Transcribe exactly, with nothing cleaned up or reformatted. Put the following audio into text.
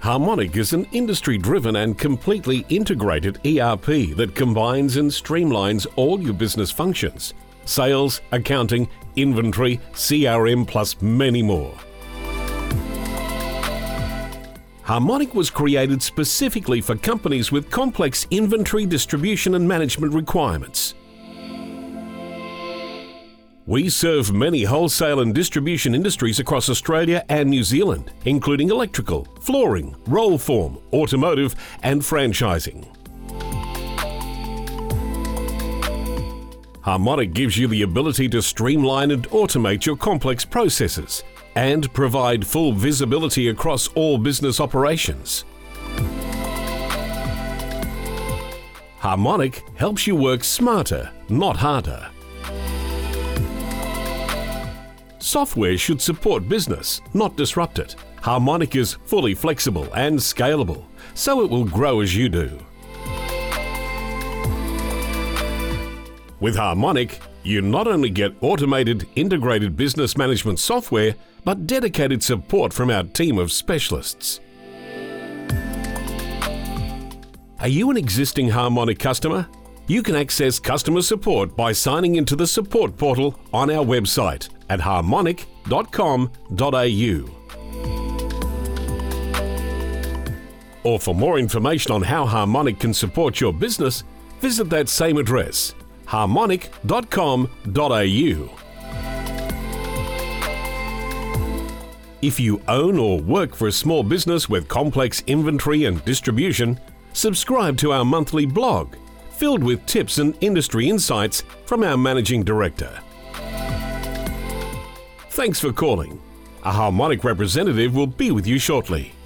Harmonic is an industry-driven and completely integrated E R P that combines and streamlines all your business functions: sales, accounting, inventory, C R M, plus many more. Harmonic was created specifically for companies with complex inventory, distribution and management requirements. We serve many wholesale and distribution industries across Australia and New Zealand, including electrical, flooring, roll form, automotive and franchising. Harmonic gives you the ability to streamline and automate your complex processes and provide full visibility across all business operations. Harmonic helps you work smarter, not harder. Software should support business, not disrupt it. Harmonic is fully flexible and scalable, so it will grow as you do. With Harmonic, you not only get automated, integrated business management software, but dedicated support from our team of specialists. Are you an existing Harmonic customer? You can access customer support by signing into the support portal on our website at harmonic dot com dot a u. Or for more information on how Harmonic can support your business, visit that same address, harmonic dot com dot a u. If you own or work for a small business with complex inventory and distribution, subscribe to our monthly blog, filled with tips and industry insights from our Managing Director. Thanks for calling. A Harmonic representative will be with you shortly.